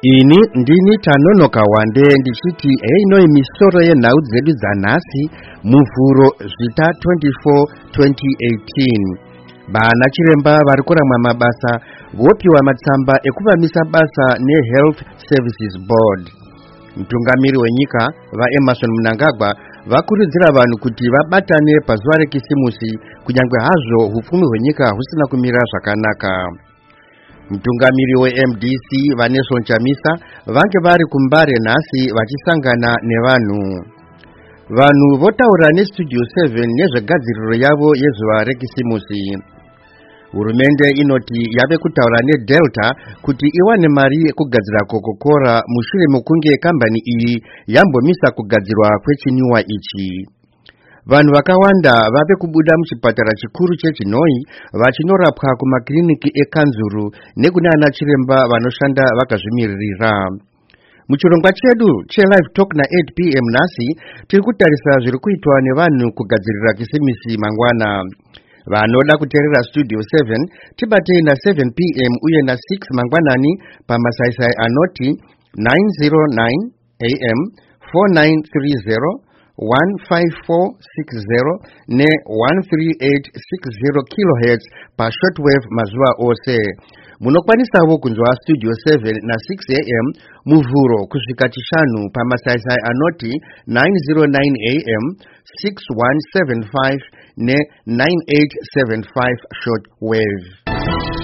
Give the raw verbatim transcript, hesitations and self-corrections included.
Ini ndini Tanonoka Wande ndichiti eino imisoro yenhau dzedu dzanhasi muvhuro zvita twenty-four twenty eighteen. Vana chiremba vari kuramwa mabasa vopiwa matsamba ekuvamisa basa neHealth Services Board. Mtungamiri wenyika vaEmmerson Mnangagwa vakurudzira vanhu kuti vabatane pazuva rekisimusi kunyangwe hazvo hupfumi hwenyika husina kumira zvakanaka. Mtungamiri weM D C Vanessa Chamisa vange vari kumbare nhasi vachisangana nevanhu. Vanhu votaura neStudio seven nezvegadziriro yavo yezuva rekisimusi. Hurumende inoti yave kutaura neDelta kuti iwane mari yekugadzira Coca-Cola mushure mekunge kambani iyi yambomisa kugadzirwa kwechinwiwa ichi. Vanhu vakawanda vave kubuda muchipatara chikuru cheChinoi vachinorapwa kumakiriniki ekanzuru nekunana chiremba vanoshanda vakazvimiririra. Muchirongwa chedu cheLive Talk na eight p m nhasi tiri kutarisa zviri kuitwa nevanhu kugadzirira kisimisi mangwana. Vanoda kuteerera Studio seven tibatei na seven p m uye na six mangwanani pamasaisai anoti nine oh nine a m four nine three zero one five four six zero ne one three eight six zero kilohertz pa shortwave mazuva ose. Munokwanisawo kunzwa Studio seven na six a m muvhuro kusvika chishanu pamasaisai anoti nine oh nine a m six one seven five ne nine eight seven five shortwave.